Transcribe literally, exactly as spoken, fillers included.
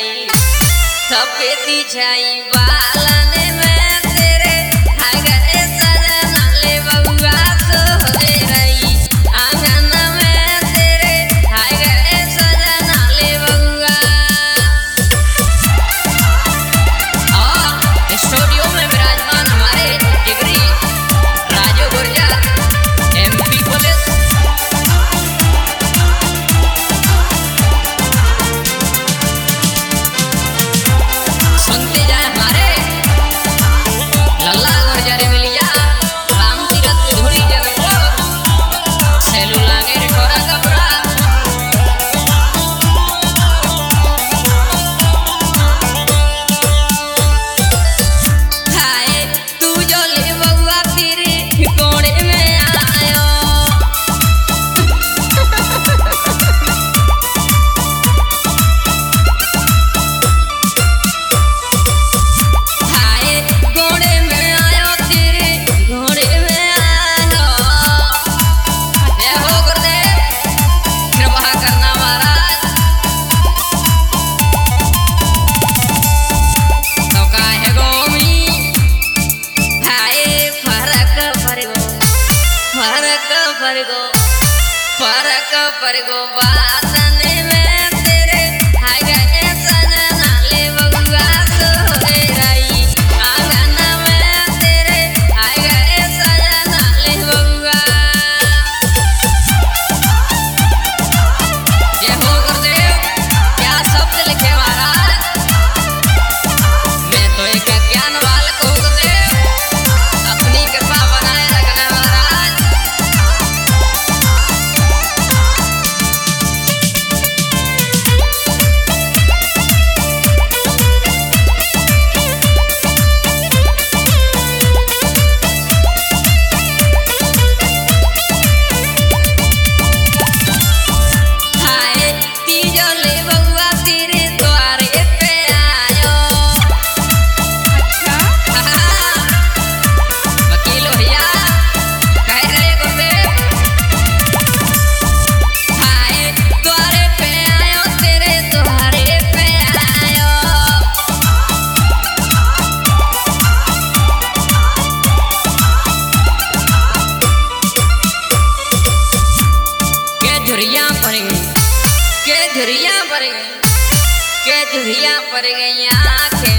आई सफेदी छाई बालन में तेरे आ गए सजना ले बउआ सोहे रही आंगन में तेरे आ गए सजना ले बउआ। और स्टूडियो में विराजमान हमारे degree Raju Gurjar MP police. फरक परगो बासन में तेरे आ गए सजना ले बउआ सोहे रही आंगन में तेरे आ गए सजना ले बउआ। जय हो गुरुदेव, क्या शब्द लिखे महाराज। मैं तो एक ज्ञान बालक हूँ गुरुदेव, अपनी कृपा बनाए रखना महाराज। झुरियाँ पर गई के झुरियाँ पर गई के झुरियाँ पर गई आँखें